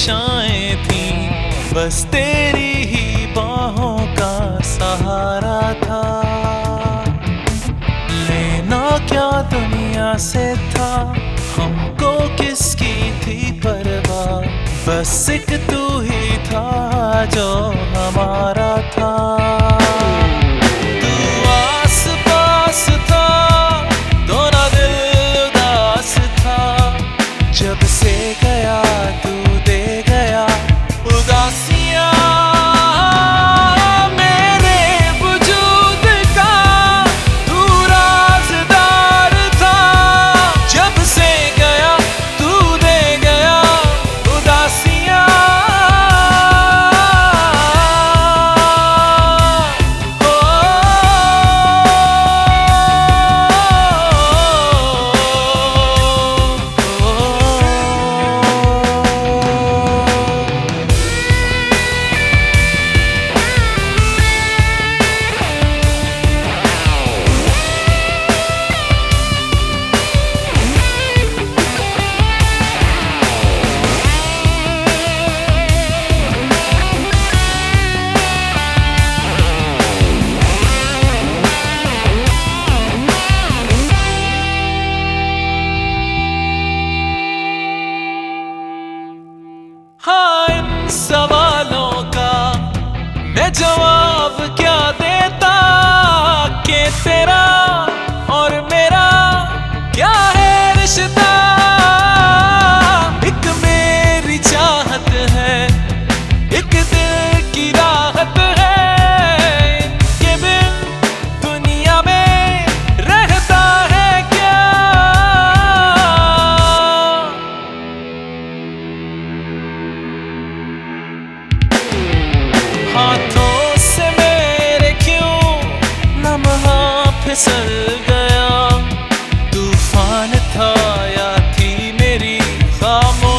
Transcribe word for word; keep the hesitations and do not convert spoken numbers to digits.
दिशाएं थी, बस तेरी ही बाहों का सहारा था। लेना क्या दुनिया से था, हमको किसकी थी परवाह, बस एक तू ही था जो हमारा था। तू आस पास था तो ना दिल उदास था, जब से गया तू दे गया उदासियां। मेरे वजूद का तू राज़दार था, जब से गया तू दे गया उदासियां। हाँ, इन सवालों का मैं जवाब क्या देता कि तेरा और मेरा क्या है रिश्ता। एक मेरी चाहत है, एक दिल की राहत है, इनके बिन दुनिया में रहता है क्या। हाथों से मेरे क्यों लम्हा फिसल गया, तूफान था या थी मेरी खामोशी।